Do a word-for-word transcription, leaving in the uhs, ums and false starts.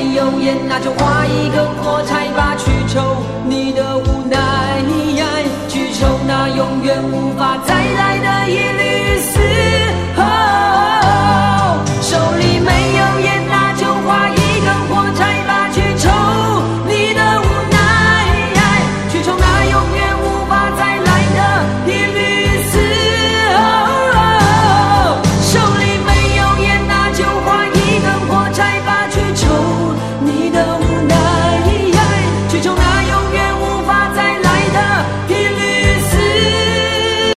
没有烟，那就画一根火柴吧，去抽你的无奈，去抽那永远无法再来的夜。